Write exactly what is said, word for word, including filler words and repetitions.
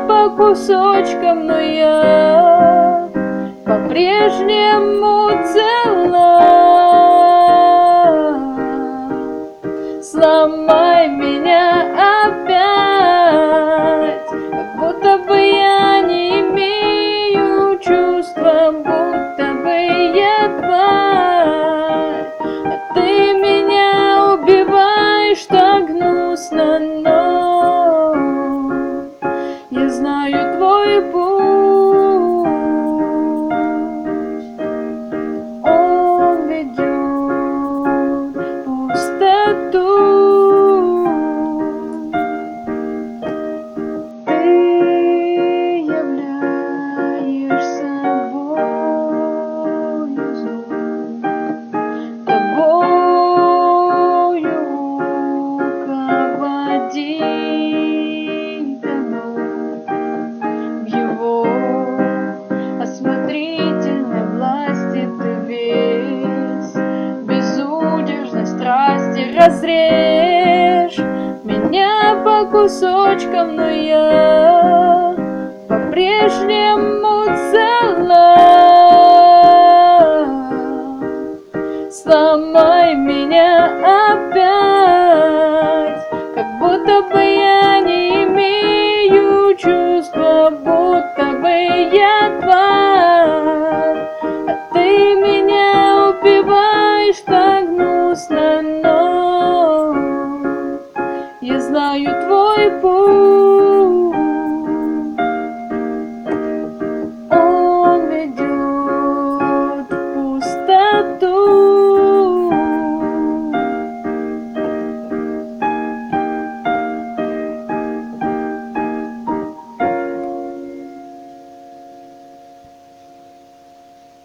по кусочкам, но я по-прежнему цела. Сломай меня опять, как будто бы я не имею чувства, будто бы я тварь. А ты меня убиваешь так гнусно, но я знаю твой путь. Он ведет в пустоту. Ты являешь собою зло, тобою руководит оно. В его осмотрительной власти ты весь безудержной страсти. Разрежь меня по кусочкам, но я по-прежнему цела. Сломай меня опять, как будто бы я не имею чувства, будто бы я тварь. А ты меня убиваешь так гнусно, но я знаю твой путь. Он ведет в пустоту.